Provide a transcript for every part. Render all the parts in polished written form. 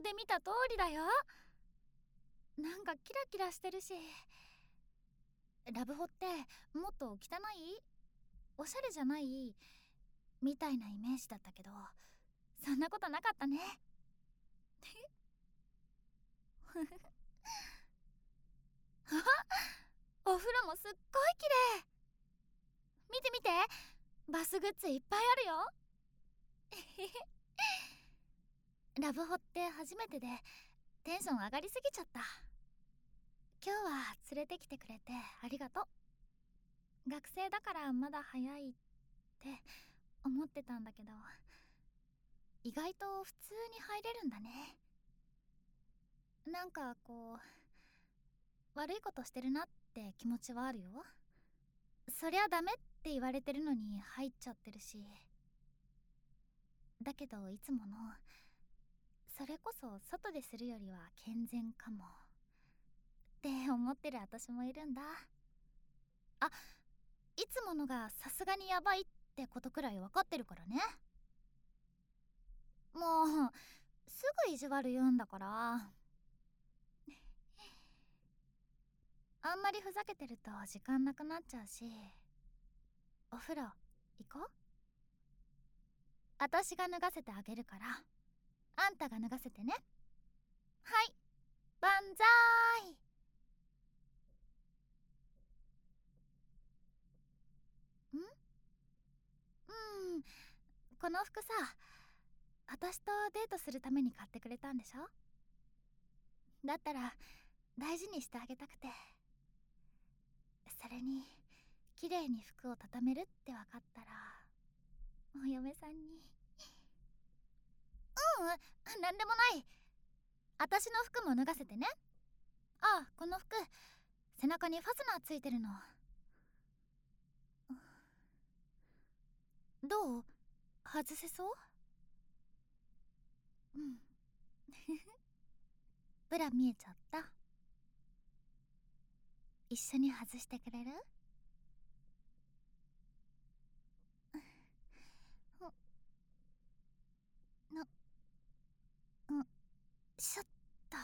で見た通りだよ。なんかキラキラしてるし。ラブホってもっと汚い、おしゃれじゃないみたいなイメージだったけど、そんなことなかったね。お風呂もすっごい綺麗。見て見て、バスグッズいっぱいあるよ。ラブホって初めてでテンション上がりすぎちゃった。今日は連れてきてくれてありがとう。学生だからまだ早いって思ってたんだけど、意外と普通に入れるんだね。なんかこう悪いことしてるなって気持ちはあるよ。そりゃダメって言われてるのに入っちゃってるし。だけどいつものそれこそ外でするよりは健全かもって思ってる私もいるんだ。あ、いつものがさすがにヤバいってことくらい分かってるからね。もうすぐ意地悪言うんだから。あんまりふざけてると時間なくなっちゃうし、お風呂行こう。私が脱がせてあげるから、あんたが脱がせてね。はい、万歳。うん、この服さ、私とデートするために買ってくれたんでしょ。だったら大事にしてあげたくて。それに綺麗に服を畳めるって分かったらお嫁さんに。なんでもない。私の服も脱がせてね。あ、この服背中にファスナーついてるの。どう？外せそう？うん。ブラ見えちゃった。一緒に外してくれる？な、うん、しょっと。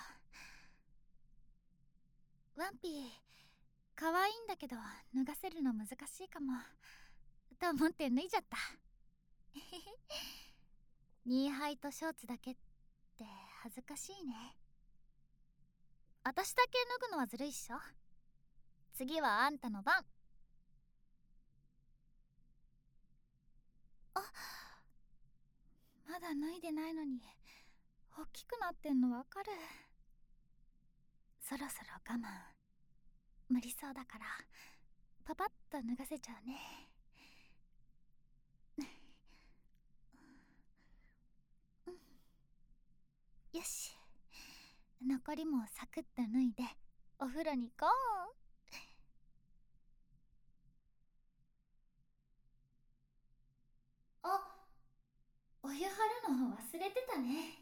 ワンピー可愛いんだけど脱がせるの難しいかもと思って脱いじゃった。ニーハイとショーツだけって恥ずかしいね。私だけ脱ぐのはずるいっしょ。次はあんたの番。あ、まだ脱いでないのに大きくなってんのわかる。そろそろ我慢無理そうだからパパッと脱がせちゃうね。よし、残りもサクッと脱いでお風呂に行こう。あ、お湯張るの忘れてたね。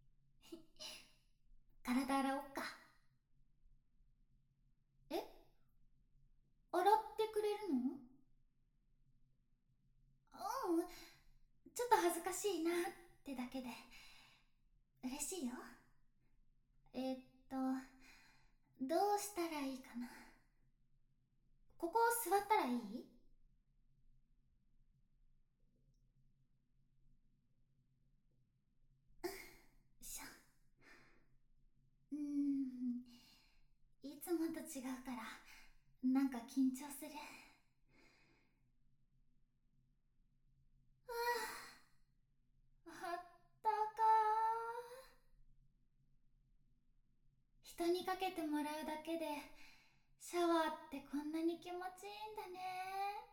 体洗おっか。え、洗ってくれるの？うん、ちょっと恥ずかしいなってだけで嬉しいよ。えーっとどうしたらいいかな。ここ座ったらいい？しょ。いつもと違うからなんか緊張する。あったかー。人にかけてもらうだけでシャワーってこんなに気持ちいいんだね。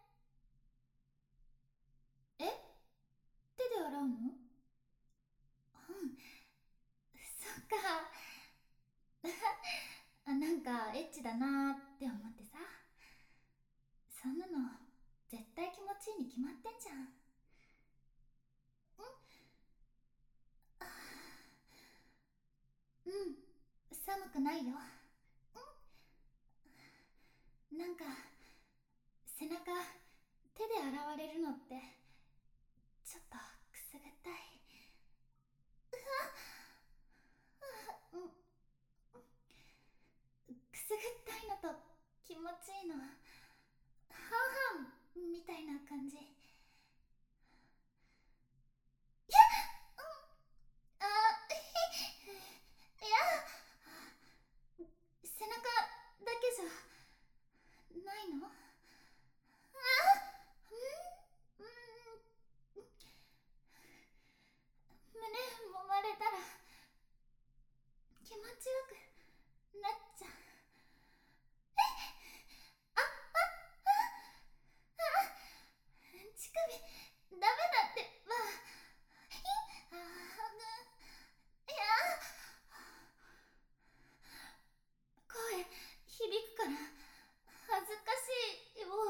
え、手で洗うの？うん、そっか。なんかエッチだなーって思ってさ。そんなの絶対気持ちいいに決まってんじゃん。うん、寒くないよ。なんか背中手で洗われるのってちょっとくすぐったい。 ダメだってば。いや、声響くから恥ずかしいよ。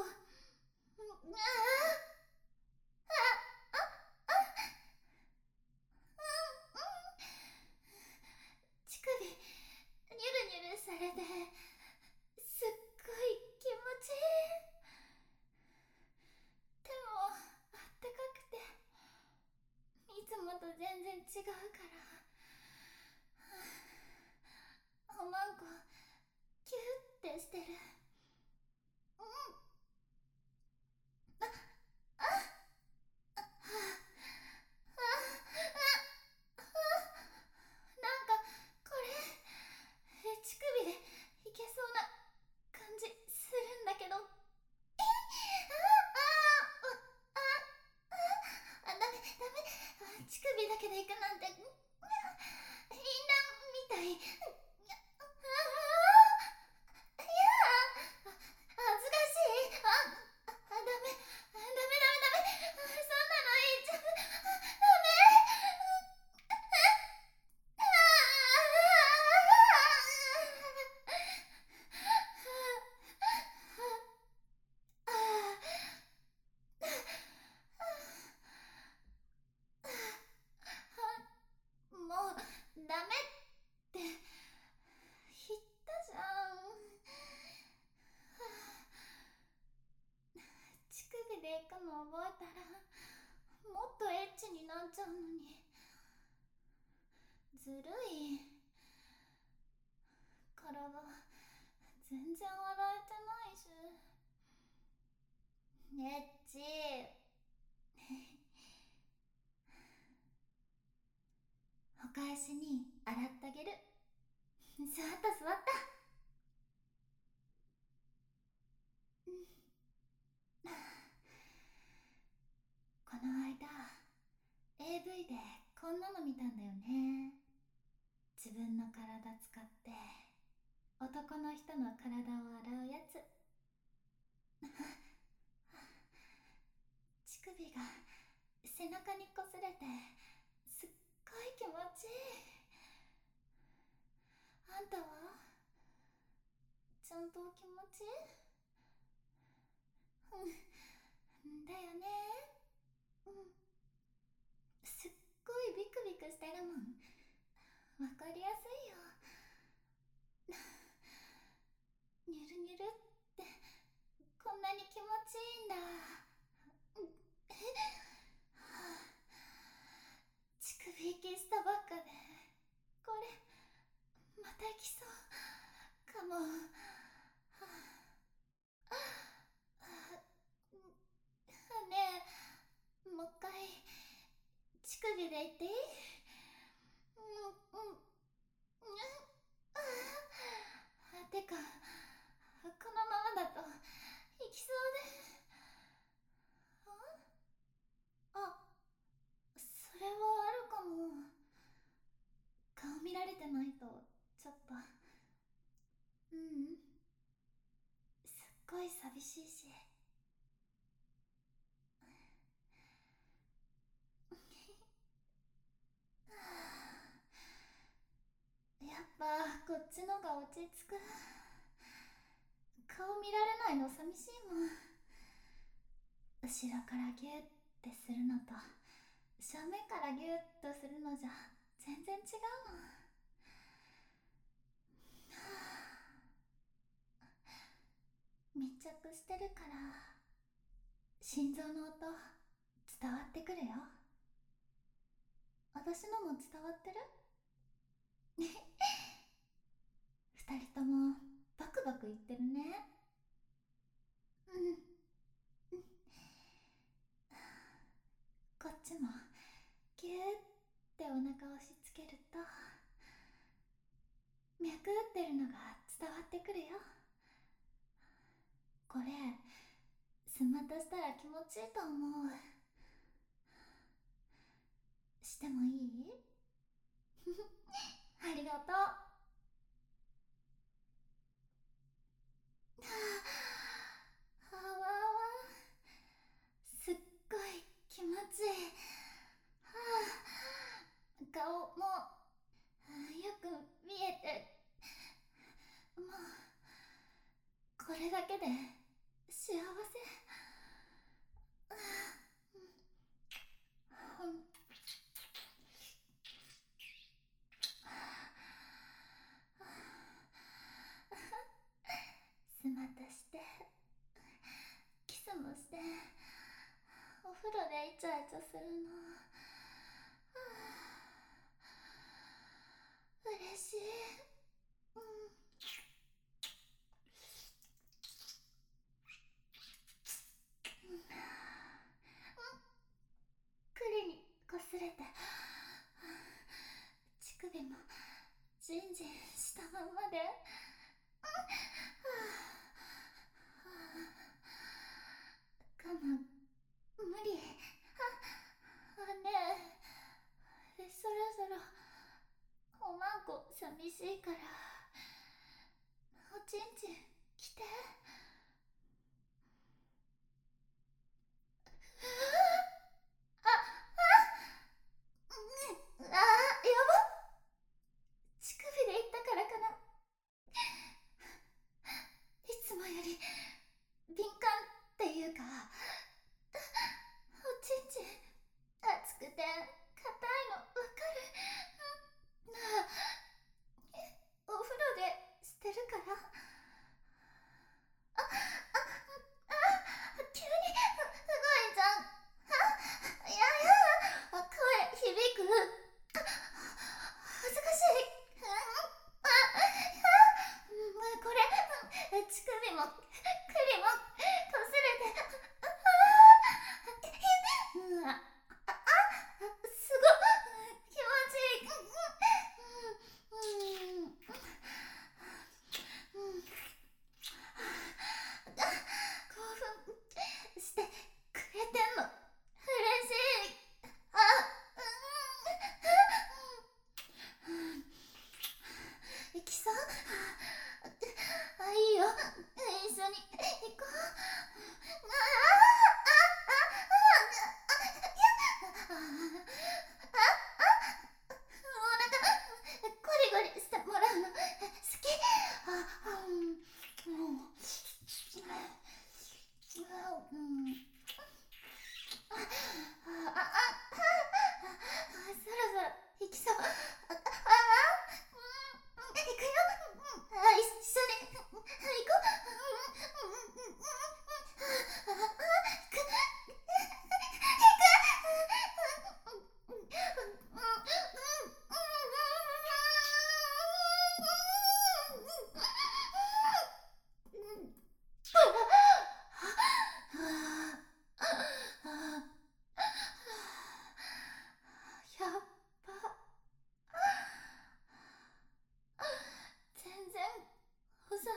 乳首ニュルニュルされてすっごい気持ちいい。でもあったかくていつもと全然違うから、おまんこキュッてしてる。なんかこれ乳首でいけそうな感じするんだけど。ダメダメ、乳首だけでいくなんて淫乱みたい。恥ずかしい。ダメダメダメダメ、そんなの言っちゃダメ。もうダメって言ったじゃん。乳首で行くの覚えたらもっとエッチになっちゃうのに。ずるい。体全然洗えてないし。ねっちお返しに洗ってあげる。座った座った。この間 AV でこんなの見たんだよね。自分の体使って男の人の体を洗うやつ。乳首が背中にこすれてすっごい気持ちいい。あんたはちゃんと気持ちいい？うんだよね。すっごいビクビクしてるもん。わかりやすいよ。ニュルニュルってこんなに気持ちいいんだ。乳首息したばっかでこれまた来そうかも。ねえ、もう一回乳首で言っていい？てかこのままだと行きそうで。あ、それはあるかも。顔見られてないとちょっと。すっごい寂しいし。やっぱこっちのが落ち着く。顔見られないの寂しいもん。後ろからギュッてするのと正面からギュッとするのじゃ全然違うの。密着してるから心臓の音伝わってくるよ。私のも伝わってる？二人ともバクバク言ってるね。こっちもギューってお腹を押し付けると脈打ってるのが伝わってくるよ。これスマとしたら気持ちいいと思う。してもいい？ありがとう。はわわ、すっごいで幸せ。スマッとしてキスもしてお風呂でイチャイチャするの嬉しい。栗にこすれて乳首もジンジンしたまんまで我慢無理。ねえ、そろそろおまんこ寂しいからおちんちん来て。やば、乳首で言ったからかな。いつもより敏感っていうかおちんちん熱くて硬いのわかる。お風呂でしてるから。急にすごいじゃん。いや声響く。恥ずかしい。これ乳首も栗もこすれてすごい気持ちいい。興奮してくれてんの嬉しい。行きそう。いいよ、一緒に行こう。お腹ゴリゴリしてもらうの好き。そろそろ行きそう。行くよ。一緒に行こやっば、全然収まんない。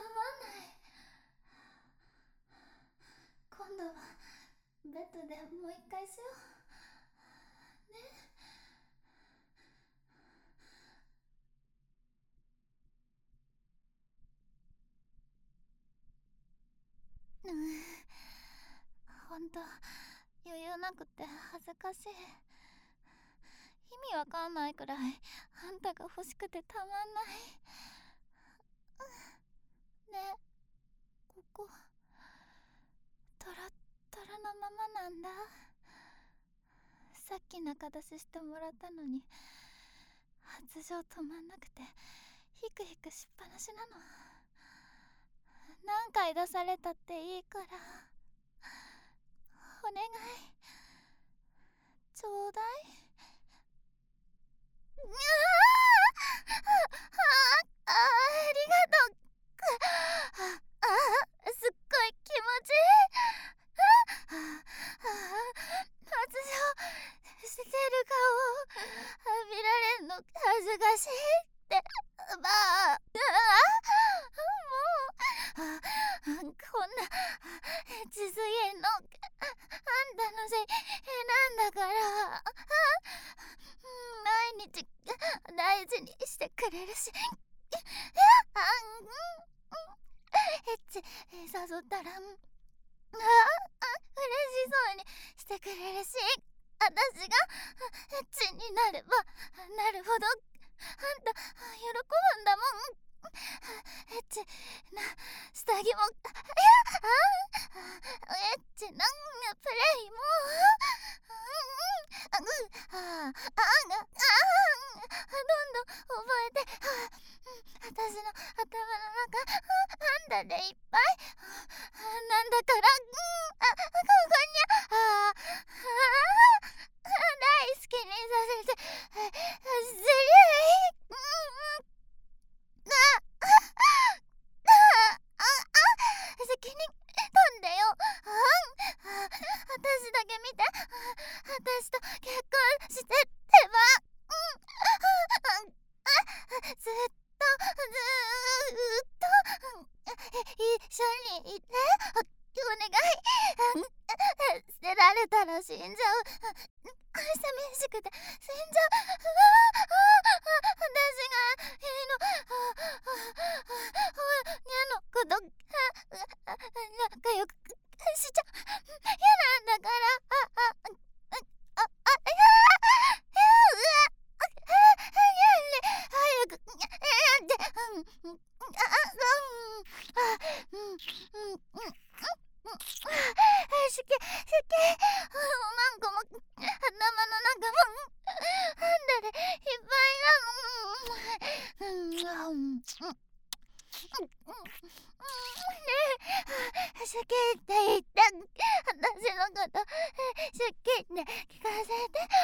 今度はベッドでもう一回しようね。ほんと余裕なくて恥ずかしい。意味わかんないくらいあんたが欲しくてたまんない。ね、ここトロットロのままなんだ。さっき中出ししてもらったのに発情止まんなくてヒクヒクしっぱなしなの。何回出されたっていいからお願いちょうだい。ありがとう。すっごい気持ちいい。発情してる顔を浴びられんの恥ずかしいってばあ。もうこんな実現のあんたのせいなんだから毎日大事にしてくれるしエッチ誘ったら嬉しそうにしてくれるし、私がエッチになればなるほどあんた喜ぶんだもん。 エッチな下着もエッチなプレイもどんどん覚えて私の頭の中あんだでいっぱいなんだからここに大好きにさせてずり責任取んでよ私だけ見て私と結婚してってばずっと一緒にいてお願い捨てられたら死んじゃう寂しくて死んじゃう私がいいのにゃのこと仲良くしちゃ嫌なんだから早くマンコも頭の中もあんだでいっぱいな好きって言った私のこと好きって聞かせて